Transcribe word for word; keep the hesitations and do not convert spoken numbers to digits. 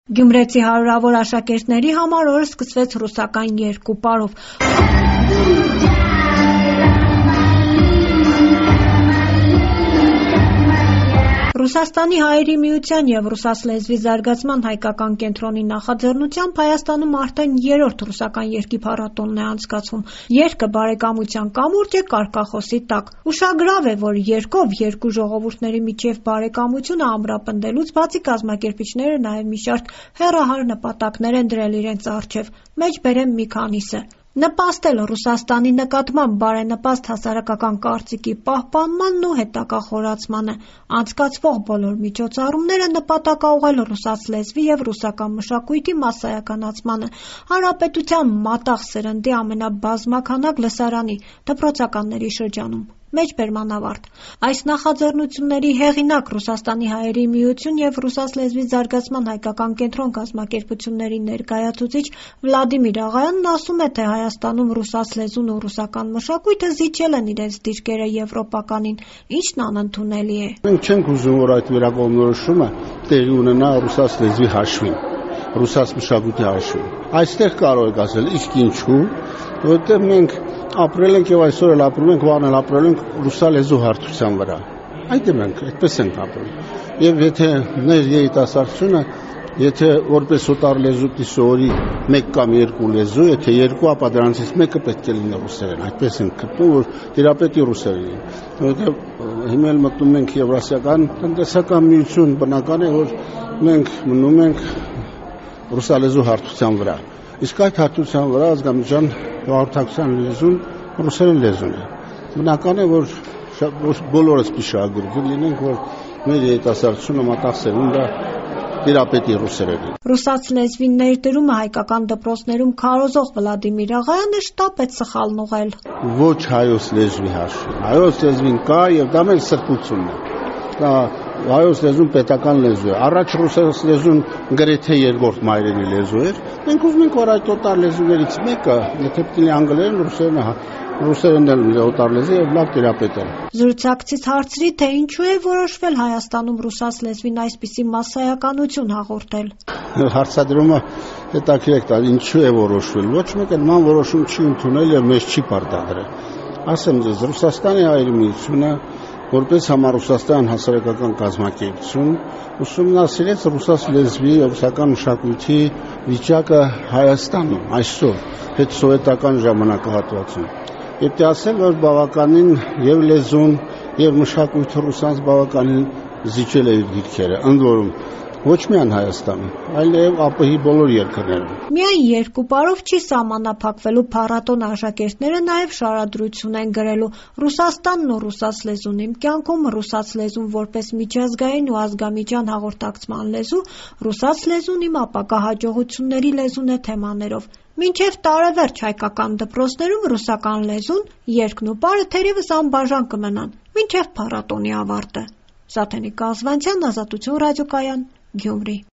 Գյումրեցի հարյուրավոր աշակերտների համար օրը սկսվեց ռուսական երկու պարով։ Ռուսաստանի հայերի միության և ռուսաց լեզվի զարգացման հայկական կենտրոնի նախաձեռնությամբ Հայաստանում արդեն երրորդ ռուսական երգի փառատոնն է անցկացվում։ Երգը բարեկամության կամուրջ է կարգախոսի տակ։ Ուշագրավ է, որ երգով երկու ժողովուրդների միջև բարեկամությունը ամրապնդելուց բացի կազմակերպիչները նաև մի շարք հեռահար նպատակներ են դրել իրենց առջև։ Մեջ բերեմ մի քանիսը. նպաստել Ռուսաստանի նկատմամբ բարենպաստ հասարակական կարծիքի պահպանմանն ու հետագա խորացմանը, անցկացվող բոլոր միջոցառումները նպատակաուղղել ռուսաց լեզվի և ռուսական մշակույթի մասսայականացմանը, հանրապետության մատաղ սերնդի ամենաբազմաքանակ լսարանի, դպրոցականների շրջանում։ Մեջբերման ավարտ։ Այս նախաձեռնությունների հեղինակ Ռուսաստանի հայերի միություն և ռուսաց լեզվի զարգացման հայկական կենտրոն կազմակերպությունների ներկայացուցիչ Վլադիմիր Աղայանն ասում է, թե Հայաստանում ռուսաց լեզուն ու ռուսական մշակույթը զիջել են իրենց դիրքերը եվրոպականին, ինչն անընդունելի է։ Մենք չենք ուզում, որ այդ վերակողմնորոշումը տեղի ունենա ռուսաց լեզվի հաշվին, ռուսաց մշակույթի հաշվին։ Այստեղ կարող եք ասել, իսկ ինչու, որովհետև մենք ապրել ենք եւ այսօր էլ ապրում ենք, վաղն էլ ապրել ենք ռուսալեզու հարթության վրա։ Այդ է մենք այդպես ենք ապրում։ Եվ եթե մեր երիտասարդությունը, եթե որպես օտար լեզու սովորի մեկ կամ երկու լեզու, եթե երկու, ապա դրանցից մեկը պետք է լինի ռուսերեն։ Այդպես ենք գտնում, որ տիրապետի ռուսերեն։ Որովհետև հիմա էլ մտնում ենք Եվրասիական տնտեսական միություն, բնական է, որ մենք մնում ենք ռուսալեզու հարթության վրա։ Իսկ այդ հարթության վրա ազգամիջյան հաղորդակցության լեզուն ռուսերեն լեզուն է։ Բնական է, որ բոլորս պիշահագրգիռ լինենք, որ մեր երիտասարդությունը մատաղ սերունդը տիրապետի ռուսերենին։ Ռուսաց լեզվի ներդրումը հայկական դպրոցներում քարոզող Վլադիմիր Աղայանը շտապ է սխալն ուղղել։ Ոչ հայոց լեզվի հաշվին։ Հայոց լեզվին կա եւ դա մեր սրբությունն է։ Դա հայոց լեզուն պետական լեզու է։ Առաջ ռուսաց լեզուն գրեթե երկրորդ մայրենի լեզու էր։ Մենք ուզում ենք, որ այդ օտար լեզուներից մեկը, եթե պետք է անգլերեն, ռուսերենը, ռուսերենն էլ օտար լեզու եւ լավ տիրապետել։ Զրուցակցից հարցրի, թե ինչու է որոշվել Հայաստանում ռուսաց լեզվին այսպիսի մասսայականություն հաղորդել։ Հարցադրումը հետաքրքիր է, ինչու է որոշվել։ Ոչ մեկ նման որոշում չի ընդունել եւ մեզ չի պարտադրել։ Ասեմ ձեզ, Ռուսաստանի հայերի միությունը որպես համառուսաստան հասարակական կազմակերպություն ուսումնասիրեց ռուսաց լեզվի եւ ռուսական մշակույթի վիճակը Հայաստանում այսօր հետսովետական ժամանակահատվածում։ Պետք է ասել, որ բավականին եւ լեզուն եւ մշակույթը ռուսանց բավականին զիջել է իր դիրքերը, ընդ որում ոչ միայն Հայաստանում, այլ նաև ԱՊՀ-ի բոլոր երկրներում։ Միայն երկու պարով չի սահմանափակվելու փառատոնը, աշակերտները նաև շարադրություն են գրելու Ռուսաստանն ու ռուսաց լեզուն իմ կյանքում, ռուսաց լեզուն որպես միջազգային ու ազգամիջյան հաղորդակցման լեզու, ռուսաց լեզուն իմ ապագա հաջողությունների լեզուն է թեմաներով։ Մինչև տարեվերջ հայկական դպրոցներում ռուսական լեզուն, երգն ու պարը թերևս անբաժան կմնան, մինչև փառատոնի ավարտը։ Սաթենիկ Կազվանցյան, Ազատություն ռադիոկայան, Գյումրի։